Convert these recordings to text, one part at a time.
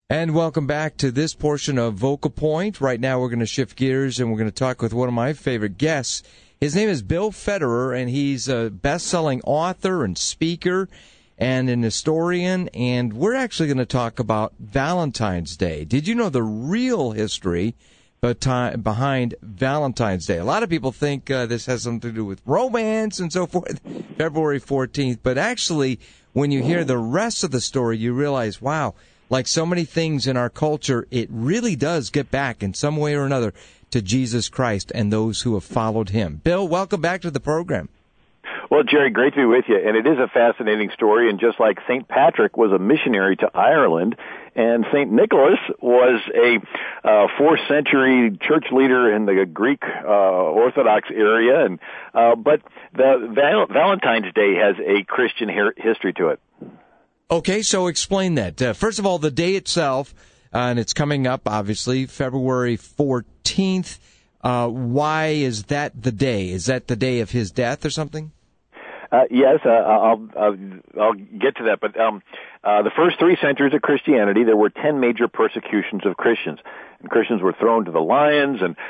And welcome back to this portion of Vocal Point. Right now we're going to shift gears and we're going to talk with one of my favorite guests. His name is Bill Federer, and he's a best-selling author and speaker and an historian, and we're actually going to talk about Valentine's Day. Did you know the real history behind Valentine's Day? A lot of people think this has something to do with romance and so forth, February 14th, but actually when you hear the rest of the story, you realize, wow, like so many things in our culture, it really does get back in some way or another to Jesus Christ and those who have followed him. Bill, welcome back to the program. Well, Jerry, great to be with you. And it is a fascinating story. And just like St. Patrick was a missionary to Ireland, and St. Nicholas was a 4th century church leader in the Greek Orthodox area. And but the Valentine's Day has a Christian history to it. Okay, so explain that. First of all, the day itself, and it's coming up, obviously, February 14th. Why is that the day? Is that the day of his death or something? Yes, I'll get to that. But the first 3 centuries of Christianity, there were 10 major persecutions of Christians. And Christians were thrown to the lions, and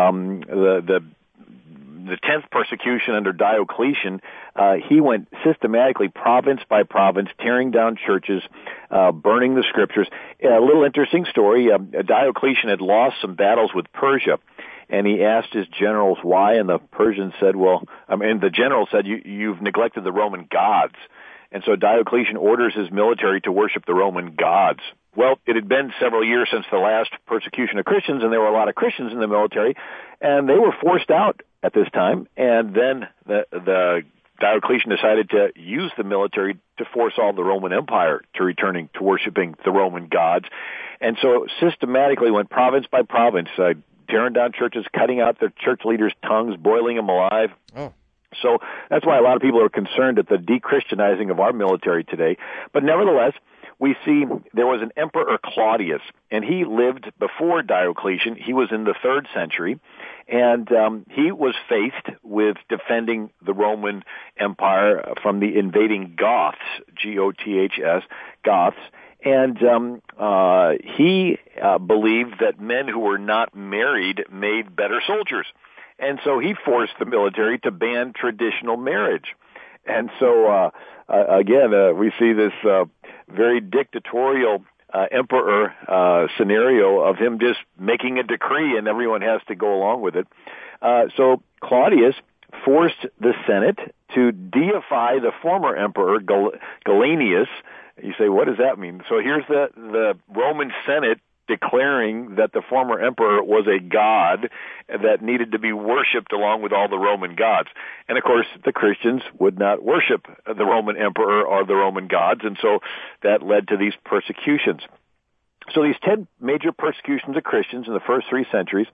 the 10th persecution under Diocletian, he went systematically province by province, tearing down churches, burning the scriptures. A little interesting story, Diocletian had lost some battles with Persia, and he asked his generals why, and the Persians said, the general said, you've neglected the Roman gods. And so Diocletian orders his military to worship the Roman gods. Well, it had been several years since the last persecution of Christians, and there were a lot of Christians in the military, and they were forced out at this time. And then the Diocletian decided to use the military to force all the Roman Empire to returning to worshiping the Roman gods. And so systematically went province by province, tearing down churches, cutting out the church leaders' tongues, boiling them alive. Oh. So that's why a lot of people are concerned at the de-Christianizing of our military today. But nevertheless, we see there was an Emperor Claudius, and he lived before Diocletian. He was in the 3rd century, and he was faced with defending the Roman Empire from the invading Goths, Goths, Goths. And he believed that men who were not married made better soldiers. And so he forced the military to ban traditional marriage. And so, again, we see this very dictatorial emperor scenario of him just making a decree and everyone has to go along with it. So Claudius forced the Senate to deify the former emperor Gallienus. You say, what does that mean? So here's the Roman Senate declaring that the former emperor was a god that needed to be worshipped along with all the Roman gods. And of course, the Christians would not worship the Roman emperor or the Roman gods, and so that led to these persecutions. So these 10 major persecutions of Christians in the first 3 centuries,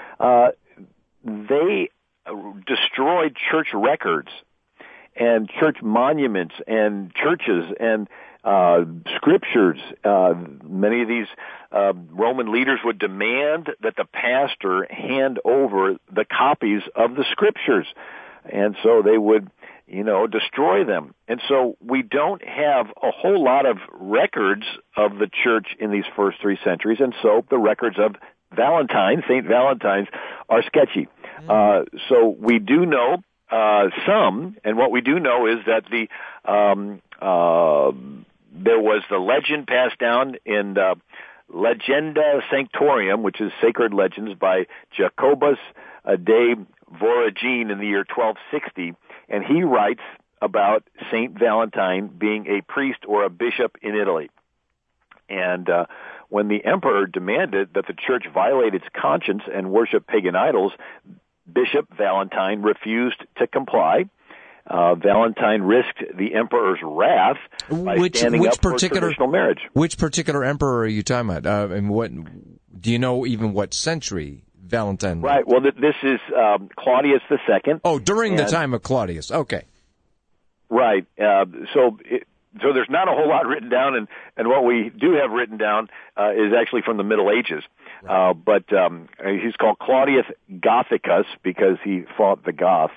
they destroyed church records and church monuments and churches and scriptures. Many of these Roman leaders would demand that the pastor hand over the copies of the scriptures, and so they would, destroy them. And so we don't have a whole lot of records of the church in these first 3 centuries, and so the records of Valentine, St. Valentine's, are sketchy. So we do know some, and what we do know is that there was the legend passed down in Legenda Sanctorum, which is Sacred Legends by Jacobus de Voragine in the year 1260, and he writes about Saint Valentine being a priest or a bishop in Italy. And when the emperor demanded that the church violate its conscience and worship pagan idols, Bishop Valentine refused to comply. Valentine risked the emperor's wrath by standing up for traditional marriage. Which particular emperor are you talking about? And what do you know? Even what century Valentine lived? Right. Well, this is Claudius II. Oh, during the time of Claudius. Okay. Right. So there's not a whole lot written down, and what we do have written down is actually from the Middle Ages. Right. But he's called Claudius Gothicus because he fought the Goths.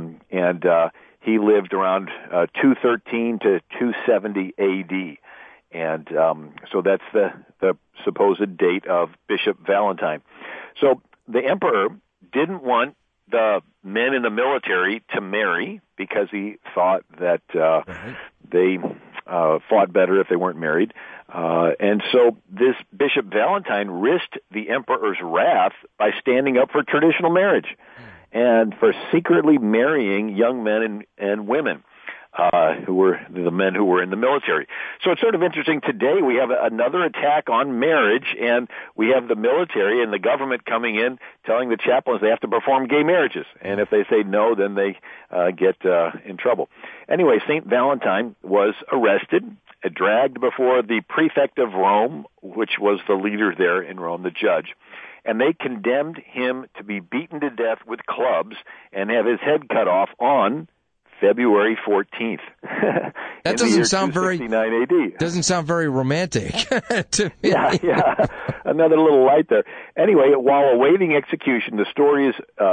And he lived around 213 to 270 A.D. And so that's the supposed date of Bishop Valentine. So the emperor didn't want the men in the military to marry because he thought that they fought better if they weren't married. And so this Bishop Valentine risked the emperor's wrath by standing up for traditional marriage and for secretly marrying young men and women who were the men who were in the military. So it's sort of interesting. Today we have another attack on marriage, and we have the military and the government coming in telling the chaplains they have to perform gay marriages. And if they say no, then they get in trouble. Anyway, St. Valentine was arrested, dragged before the prefect of Rome, which was the leader there in Rome, the judge. And they condemned him to be beaten to death with clubs and have his head cut off on February 14th. That doesn't sound very AD. Doesn't sound very romantic to me. Yeah. Another little light there. Anyway, while awaiting execution, the story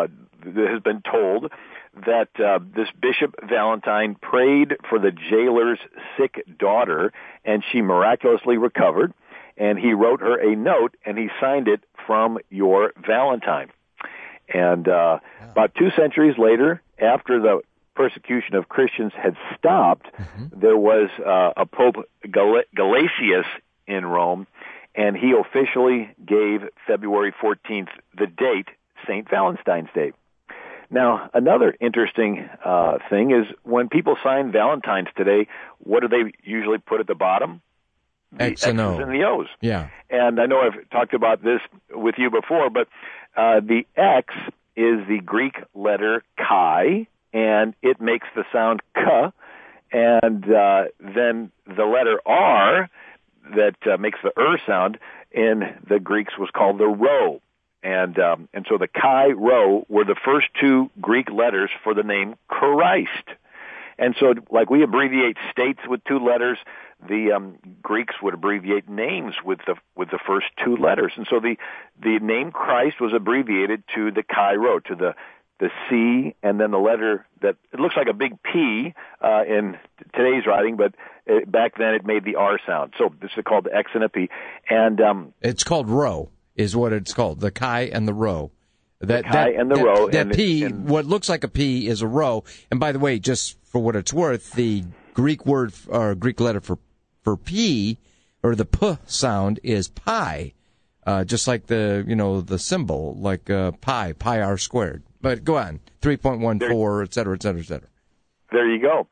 has been told that this Bishop Valentine prayed for the jailer's sick daughter, and she miraculously recovered. And he wrote her a note, and he signed it from your Valentine. And about 2 centuries later, after the persecution of Christians had stopped, there was a Pope Gelasius in Rome, and he officially gave February 14th the date St. Valentine's Day. Now, another interesting thing is when people sign Valentines today, what do they usually put at the bottom? The X and O. X's and the O's. Yeah. And I know I've talked about this with you before, but the X is the Greek letter chi, and it makes the sound k, and then the letter R that makes the sound in the Greeks was called the rho. And so the chi, rho were the first 2 Greek letters for the name Christ. And so, like we abbreviate states with 2 letters, the Greeks would abbreviate names with the first 2 letters. And so the name Christ was abbreviated to the chi, rho, to the C, and then the letter that it looks like a big P in today's writing, but back then it made the R sound. So this is called the X and a P. And it's called rho, is what it's called, the chi and the rho. The chi and the rho. That P, what looks like a P is a rho. And by the way, just for what it's worth, the Greek word or Greek letter for P, or the P sound, is pi, just like the symbol, like pi r squared. But go on, 3.14, et cetera, et cetera, et cetera. There you go.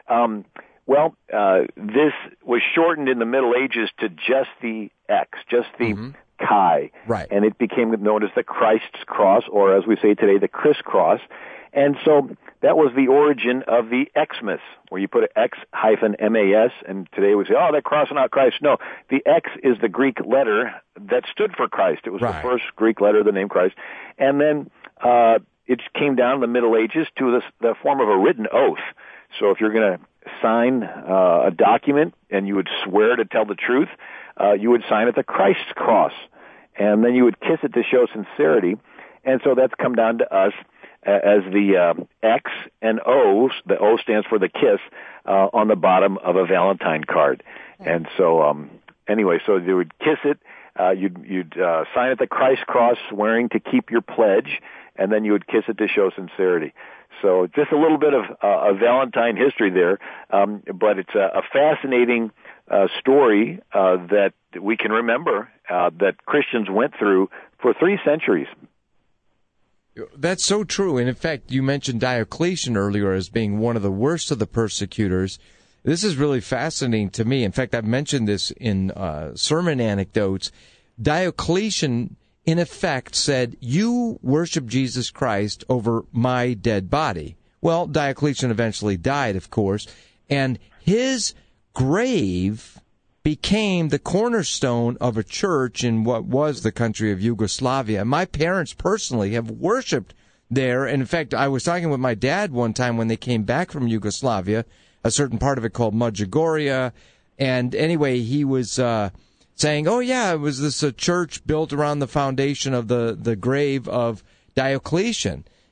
This was shortened in the Middle Ages to just the X, just the chi. Right. And it became known as the Christ's cross, or as we say today, the crisscross. And so that was the origin of the Xmas, where you put an X-MAS, and today we say, oh, they're crossing out Christ. No, the X is the Greek letter that stood for Christ. It was the first Greek letter of the name Christ. And then it came down in the Middle Ages to the form of a written oath. So if you're going to sign a document and you would swear to tell the truth, you would sign at the Christ's cross. And then you would kiss it to show sincerity. And so that's come down to us as the X and O. The O stands for the kiss on the bottom of a Valentine card. And so anyway, so you would kiss it. You'd sign at the Christ cross, swearing to keep your pledge, and then you would kiss it to show sincerity. So just a little bit of Valentine history there, but it's a fascinating story that we can remember that Christians went through for 3 centuries. That's so true. And in fact, you mentioned Diocletian earlier as being one of the worst of the persecutors. This is really fascinating to me. In fact, I've mentioned this in sermon anecdotes. Diocletian, in effect, said, you worship Jesus Christ over my dead body. Well, Diocletian eventually died, of course, and his grave became the cornerstone of a church in what was the country of Yugoslavia. My parents personally have worshipped there. And in fact, I was talking with my dad one time when they came back from Yugoslavia, a certain part of it called Medjugorje. And anyway, he was saying, oh, yeah, it was this church built around the foundation of the grave of Diocletian.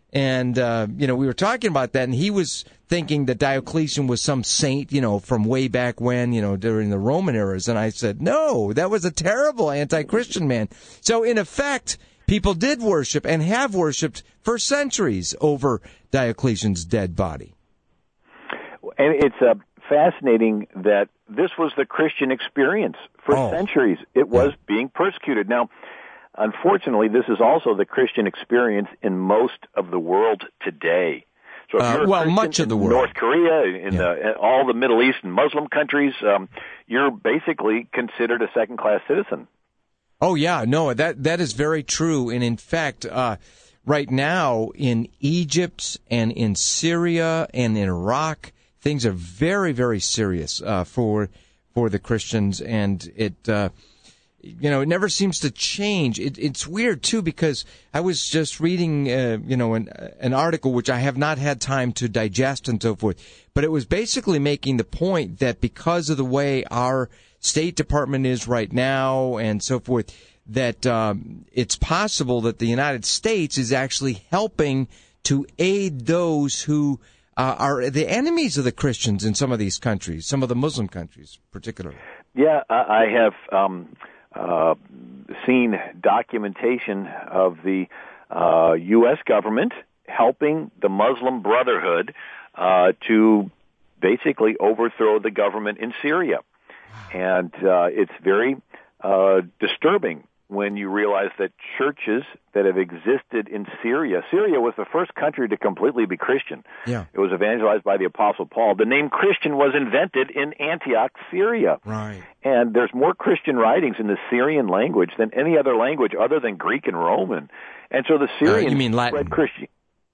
And, we were talking about that, and he was thinking that Diocletian was some saint, from way back when, during the Roman eras. And I said, no, that was a terrible anti-Christian man. So, in effect, people did worship and have worshipped for centuries over Diocletian's dead body. And it's fascinating that this was the Christian experience for centuries. It was being persecuted. Now, unfortunately, this is also the Christian experience in most of the world today. So if you're much of the world, North Korea, in all the Middle East and Muslim countries, you're basically considered a second-class citizen. Oh yeah, no, that is very true. And in fact, right now in Egypt and in Syria and in Iraq, things are very, very serious for the Christians, and it never seems to change. It's weird too, because I was just reading an article which I have not had time to digest and so forth, but it was basically making the point that because of the way our State Department is right now and so forth, that it's possible that the United States is actually helping to aid those who are the enemies of the Christians in some of these countries, some of the Muslim countries particularly. Yeah, I have seen documentation of the U.S. government helping the Muslim Brotherhood to basically overthrow the government in Syria. And it's very disturbing when you realize that churches that have existed in Syria was the first country to completely be Christian. Yeah. It was evangelized by the Apostle Paul. The name Christian was invented in Antioch, Syria. Right. And there's more Christian writings in the Syrian language than any other language other than Greek and Roman. And so the Syrians you mean Latin? spread Christian.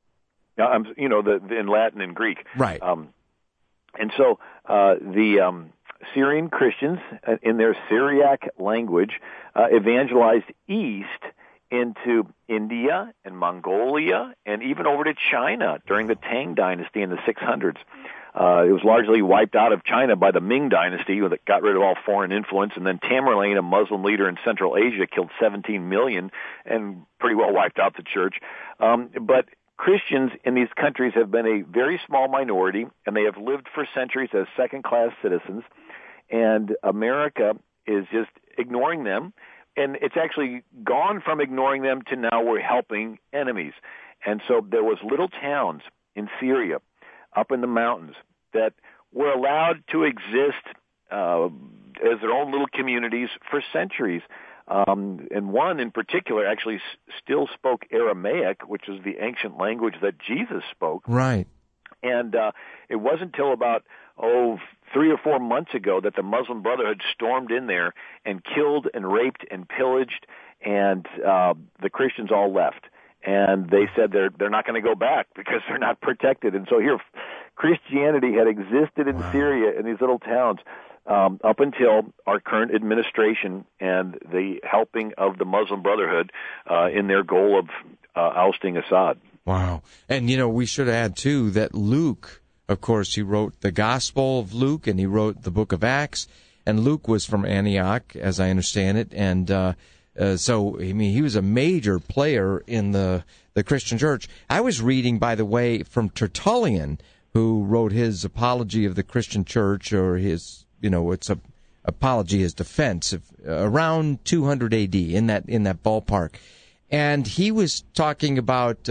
In Latin and Greek. Right. And so the Syrian Christians, in their Syriac language, evangelized east into India and Mongolia and even over to China during the Tang Dynasty in the 600s. It was largely wiped out of China by the Ming Dynasty that got rid of all foreign influence, and then Tamerlane, a Muslim leader in Central Asia, killed 17 million and pretty well wiped out the church. But Christians in these countries have been a very small minority, and they have lived for centuries as second-class citizens, and America is just ignoring them, and it's actually gone from ignoring them to now we're helping enemies. And so there was little towns in Syria up in the mountains that were allowed to exist as their own little communities for centuries. And one in particular actually still spoke Aramaic, which is the ancient language that Jesus spoke. Right. And it wasn't until about 3 or 4 months ago that the Muslim Brotherhood stormed in there and killed and raped and pillaged, and the Christians all left. And they said they're not going to go back because they're not protected. And so here, Christianity had existed in Syria in these little towns up until our current administration and the helping of the Muslim Brotherhood in their goal of ousting Assad. Wow. And, we should add, too, that Luke, of course, he wrote the Gospel of Luke, and he wrote the book of Acts, and Luke was from Antioch, as I understand it, and so, he was a major player in the Christian church. I was reading, by the way, from Tertullian, who wrote his Apology of the Christian Church, or his, it's a apology, his defense, around 200 A.D., in that ballpark. And he was talking about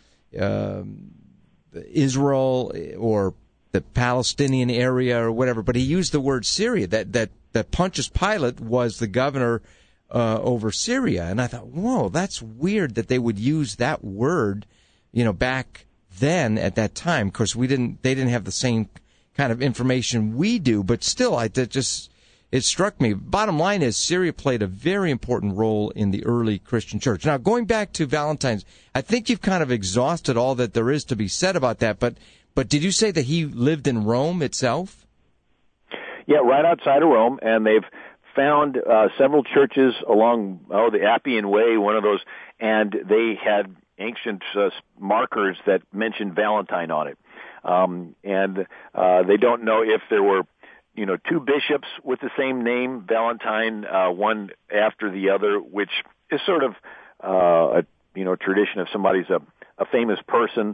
Israel or the Palestinian area or whatever, but he used the word Syria, that Pontius Pilate was the governor over Syria. And I thought, whoa, that's weird that they would use that word, back then at that time. Of course, they didn't have the same kind of information we do, but still, it struck me. Bottom line is, Syria played a very important role in the early Christian church. Now, going back to Valentine's, I think you've kind of exhausted all that there is to be said about that, but did you say that he lived in Rome itself? Yeah, right outside of Rome, and they've found several churches along the Appian Way, one of those, and they had ancient markers that mentioned Valentine on it. And they don't know if there were, two bishops with the same name, Valentine, one after the other, which is sort of a tradition if somebody's a a famous person,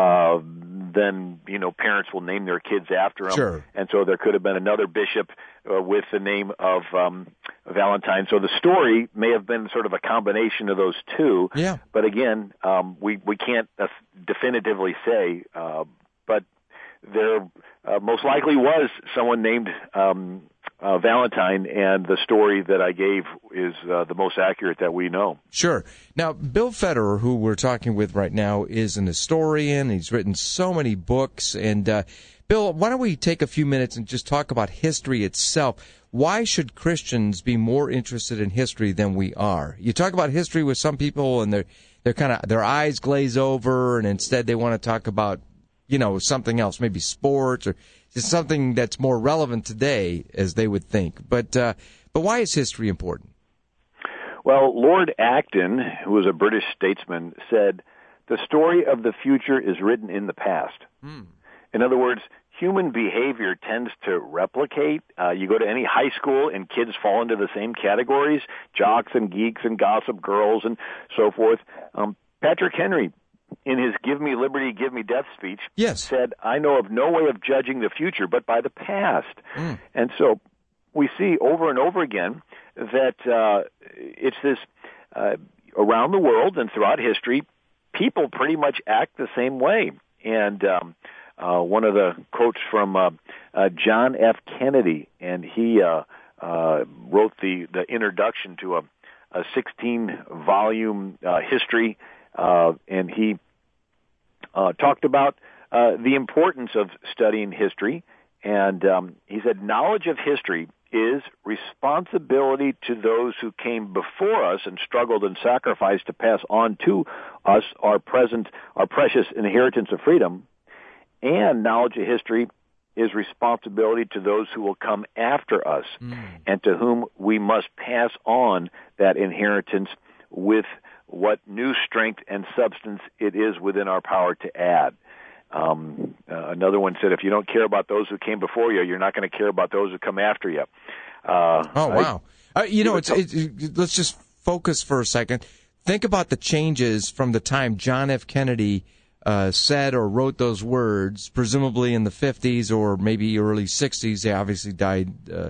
then, parents will name their kids after him. Sure. And so there could have been another bishop with the name of Valentine. So the story may have been sort of a combination of those two. Yeah. But again, we can't definitively say, but there most likely was someone named Valentine, and the story that I gave is the most accurate that we know. Sure. Now, Bill Federer, who we're talking with right now, is an historian. He's written so many books. And, Bill, why don't we take a few minutes and just talk about history itself? Why should Christians be more interested in history than we are? You talk about history with some people, and they're kind of, their eyes glaze over, and instead they want to talk about, something else, maybe sports or just something that's more relevant today, as they would think. But why is history important? Well, Lord Acton, who was a British statesman, said, "The story of the future is written in the past." In other words, human behavior tends to replicate. You go to any high school and kids fall into the same categories, jocks and geeks and gossip girls and so forth. Patrick Henry, in his Give Me Liberty, Give Me Death speech, said, "I know of no way of judging the future but by the past." And so we see over and over again that it's this, around the world and throughout history, people pretty much act the same way. And one of the quotes from John F. Kennedy, and he wrote the introduction to a 16-volume history, and he talked about the importance of studying history, and he said, "Knowledge of history is responsibility to those who came before us and struggled and sacrificed to pass on to us our precious inheritance of freedom, and knowledge of history is responsibility to those who will come after us, and to whom we must pass on that inheritance with what new strength and substance it is within our power to add." Another one said, "If you don't care about those who came before you, you're not going to care about those who come after you." Oh, wow. Let's just focus for a second. Think about the changes from the time John F. Kennedy said or wrote those words, presumably in the 50s or maybe early 60s. They obviously died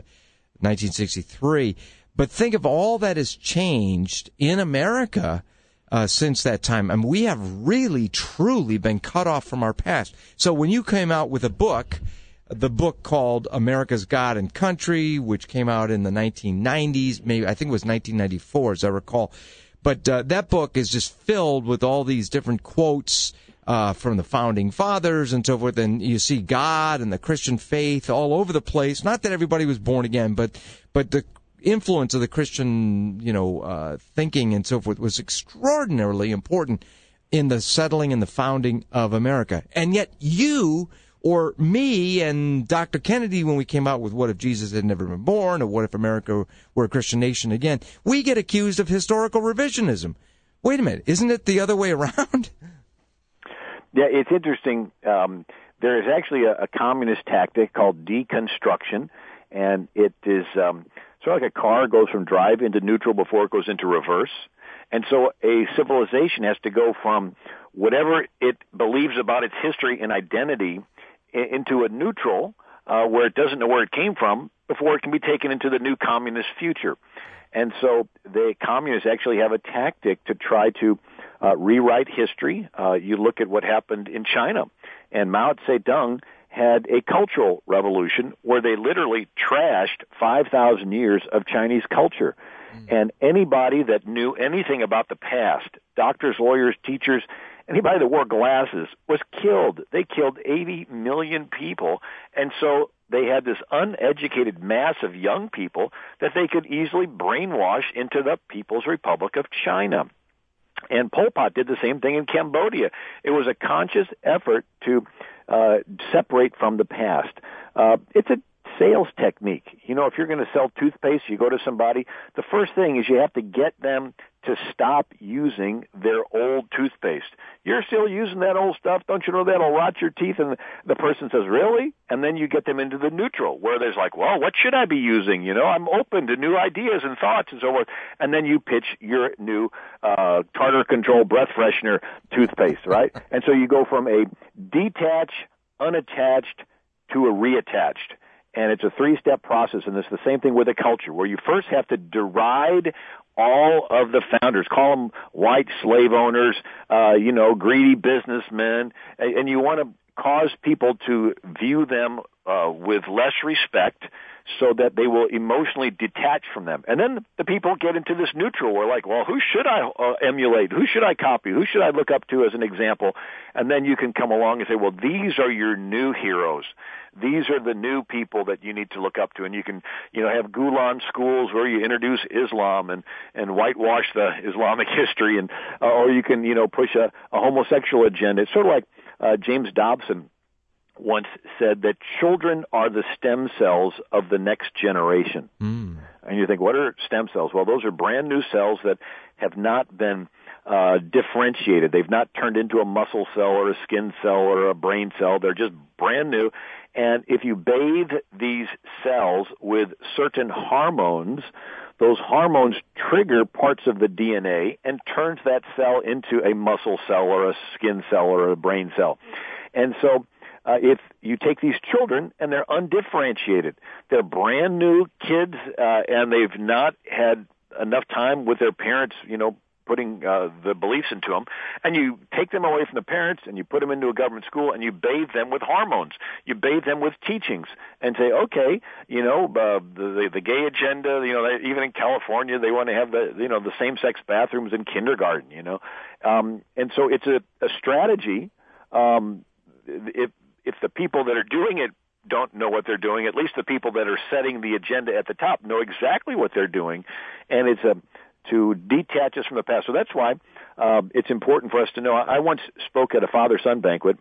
1963. But think of all that has changed in America since that time. I mean, we have really, truly been cut off from our past. So when you came out with a book, the book called America's God and Country, which came out in the 1990s, maybe I think it was 1994, as I recall. But that book is just filled with all these different quotes from the founding fathers and so forth. And you see God and the Christian faith all over the place. Not that everybody was born again, but the influence of the Christian, thinking and so forth was extraordinarily important in the settling and the founding of America. And yet you or me and Dr. Kennedy, when we came out with What If Jesus Had Never Been Born or What If America Were a Christian Nation Again, we get accused of historical revisionism. Wait a minute, isn't it the other way around? Yeah, it's interesting. There is actually a communist tactic called deconstruction, and it is sort of like a car goes from drive into neutral before it goes into reverse. And so a civilization has to go from whatever it believes about its history and identity into a neutral where it doesn't know where it came from before it can be taken into the new communist future. And so the communists actually have a tactic to try to rewrite history. You look at what happened in China, and Mao Zedong had a cultural revolution where they literally trashed 5,000 years of Chinese culture. And anybody that knew anything about the past, doctors, lawyers, teachers, anybody that wore glasses was killed. They killed 80 million people. And so they had this uneducated mass of young people that they could easily brainwash into the People's Republic of China. And Pol Pot did the same thing in Cambodia. It was a conscious effort to separate from the past. It's a sales technique. If you're going to sell toothpaste, you go to somebody, the first thing is you have to get them to stop using their old toothpaste. You're still using that old stuff. Don't you know that'll rot your teeth? And the person says, really? And then you get them into the neutral, where there's like, well, what should I be using? You know, I'm open to new ideas and thoughts and so forth. And then you pitch your new tartar control breath freshener toothpaste, right? And so you go from a detached, unattached to a reattached. And it's a three-step process, and it's the same thing with a culture, where you first have to deride all of the founders, call them white slave owners, greedy businessmen, and you want to cause people to view them with less respect so that they will emotionally detach from them. And then the people get into this neutral. We're like, well, who should I emulate? Who should I copy? Who should I look up to as an example? And then you can come along and say, well, these are your new heroes. These are the new people that you need to look up to. And you can, have Gulen schools where you introduce Islam and whitewash the Islamic history, and or you can, push a homosexual agenda. It's sort of like James Dobson once said that children are the stem cells of the next generation. And you think, what are stem cells? Well, those are brand new cells that have not been differentiated. They've not turned into a muscle cell or a skin cell or a brain cell. They're just brand new. And if you bathe these cells with certain hormones, those hormones trigger parts of the DNA and turns that cell into a muscle cell or a skin cell or a brain cell. And so if you take these children and they're undifferentiated, they're brand new kids, and they've not had enough time with their parents, putting the beliefs into them, and you take them away from the parents and you put them into a government school and you bathe them with hormones. You bathe them with teachings and say, okay, the gay agenda, even in California, they want to have the same-sex bathrooms in kindergarten, and so it's a strategy. If the people that are doing it don't know what they're doing, at least the people that are setting the agenda at the top know exactly what they're doing, and it's to detach us from the past. So that's why it's important for us to know. I once spoke at a father-son banquet,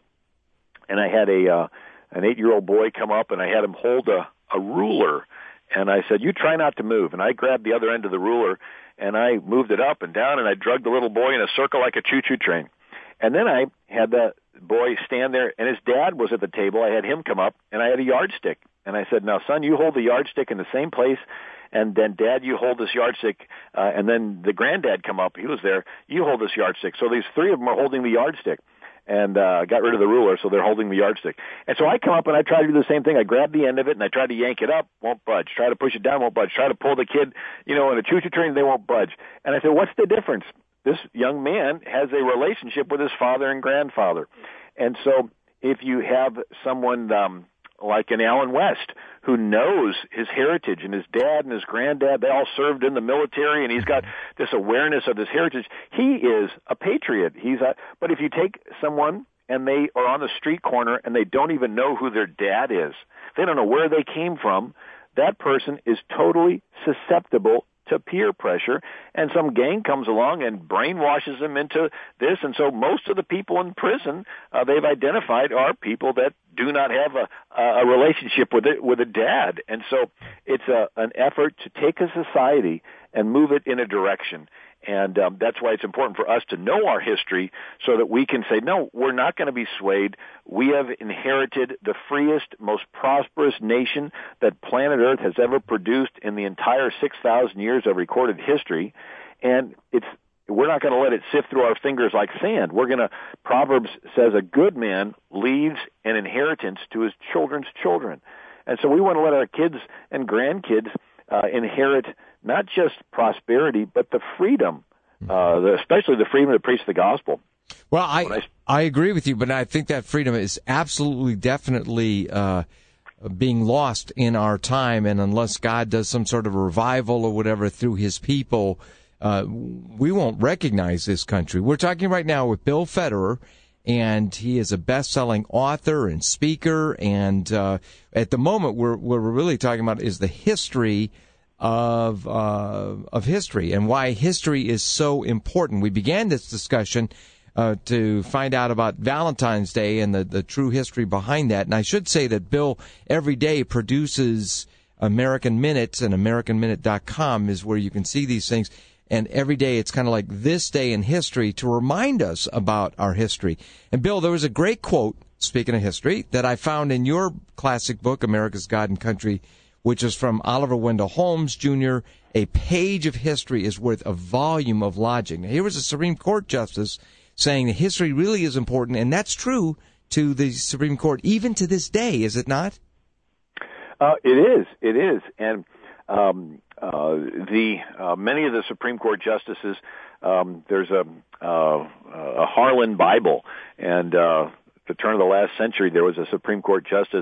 and I had an 8-year-old boy come up, and I had him hold a ruler, and I said, you try not to move. And I grabbed the other end of the ruler, and I moved it up and down, and I drugged the little boy in a circle like a choo-choo train. And then I had the boy stand there, and his dad was at the table. I had him come up, and I had a yardstick. And I said, now, son, you hold the yardstick in the same place, and then, Dad, you hold this yardstick, and then the granddad come up. He was there. You hold this yardstick. So these three of them are holding the yardstick, and got rid of the ruler, so they're holding the yardstick. And so I come up, and I try to do the same thing. I grab the end of it, and I try to yank it up, won't budge. Try to push it down, won't budge. Try to pull the kid, in a choo-choo train, they won't budge. And I said, what's the difference? This young man has a relationship with his father and grandfather. And so if you have someone like an Alan West who knows his heritage, and his dad and his granddad, they all served in the military, and he's got this awareness of his heritage, he is a patriot. But if you take someone and they are on the street corner and they don't even know who their dad is, they don't know where they came from, that person is totally susceptible to peer pressure, and some gang comes along and brainwashes them into this. And so most of the people in prison they've identified are people that do not have a relationship with a dad. And so it's an effort to take a society and move it in a direction. And that's why it's important for us to know our history so that we can say, no, we're not going to be swayed. We have inherited the freest, most prosperous nation that planet Earth has ever produced in the entire 6,000 years of recorded history. And we're not going to let it sift through our fingers like sand. Proverbs says a good man leaves an inheritance to his children's children. And so we want to let our kids and grandkids inherit not just prosperity, but the freedom, especially the freedom to preach the gospel. Well, I agree with you, but I think that freedom is absolutely, definitely being lost in our time, and unless God does some sort of revival or whatever through his people, we won't recognize this country. We're talking right now with Bill Federer, and he is a best-selling author and speaker, and at the moment what we're really talking about is the history of history and why history is so important. We began this discussion to find out about Valentine's Day and the true history behind that. And I should say that Bill every day produces American Minutes, and AmericanMinute.com is where you can see these things. And every day it's kind of like this day in history to remind us about our history. And Bill, there was a great quote, speaking of history, that I found in your classic book, America's God and Country, which is from Oliver Wendell Holmes, Jr., "A page of history is worth a volume of logic." Now, here was a Supreme Court justice saying that history really is important, and that's true to the Supreme Court even to this day, is it not? It is. And many of the Supreme Court justices, there's a Harlan Bible, and at the turn of the last century, there was a Supreme Court justice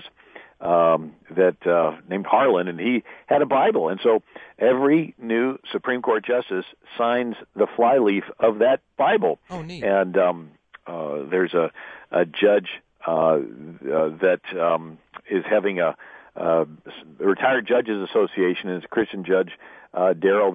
named Harlan, and he had a Bible, and so every new Supreme Court justice signs the flyleaf of that Bible. Oh, neat. And there's a judge that is having a Retired Judges Association, and it's a Christian judge, Darrell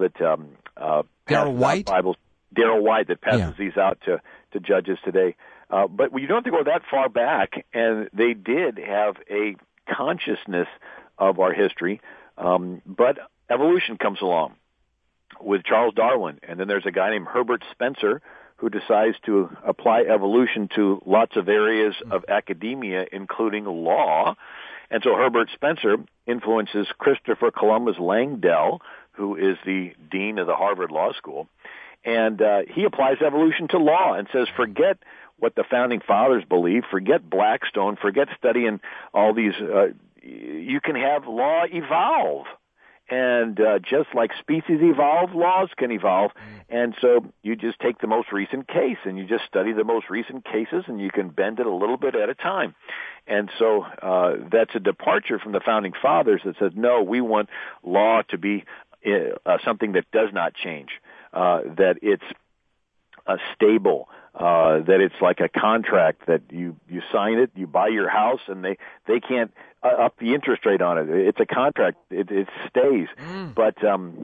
White. Darrell White that passes these out to judges today. But you don't have to go that far back, and they did have a consciousness of our history, but evolution comes along with Charles Darwin, and then there's a guy named Herbert Spencer who decides to apply evolution to lots of areas of academia, including law. And so Herbert Spencer influences Christopher Columbus Langdell, who is the dean of the Harvard Law School, and he applies evolution to law and says, forget what the Founding Fathers believed, forget Blackstone, forget studying all these, you can have law evolve. And just like species evolve, laws can evolve. And so you just take the most recent case and you just study the most recent cases, and you can bend it a little bit at a time. And so that's a departure from the Founding Fathers that says, no, we want law to be something that does not change, that it's stable, that it's like a contract that you sign it, you buy your house, and they can't up the interest rate on it. It's a contract. It stays. But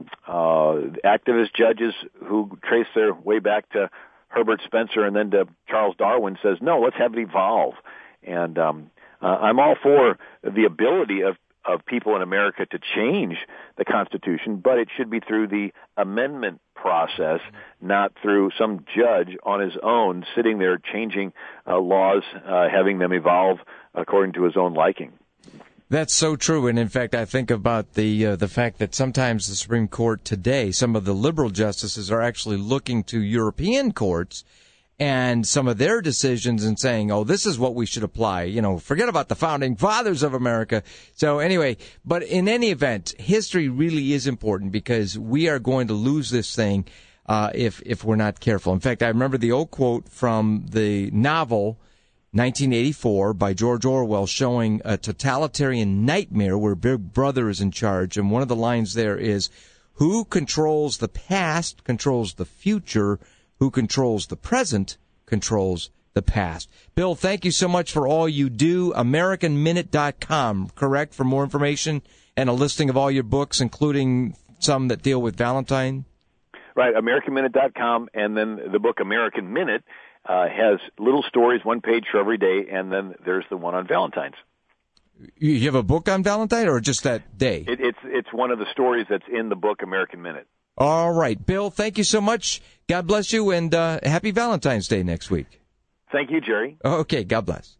activist judges who trace their way back to Herbert Spencer and then to Charles Darwin says, no, let's have it evolve. And I'm all for the ability of people in America to change the Constitution, but it should be through the amendment process, not through some judge on his own sitting there changing laws, having them evolve according to his own liking. That's so true, and in fact, I think about the fact that sometimes the Supreme Court today, some of the liberal justices are actually looking to European courts and some of their decisions and saying, oh, this is what we should apply. You know, forget about the Founding Fathers of America. So anyway, but in any event, history really is important because we are going to lose this thing if we're not careful. In fact, I remember the old quote from the novel 1984 by George Orwell showing a totalitarian nightmare where Big Brother is in charge. And one of the lines there is, who controls the past controls the future. Who controls the present controls the past. Bill, thank you so much for all you do. AmericanMinute.com, correct, for more information and a listing of all your books, including some that deal with Valentine? Right, AmericanMinute.com, and then the book American Minute has little stories, one page for every day, and then there's the one on Valentine's. You have a book on Valentine, or just that day? It's one of the stories that's in the book American Minute. All right. Bill, thank you so much. God bless you, and happy Valentine's Day next week. Thank you, Jerry. Okay, God bless.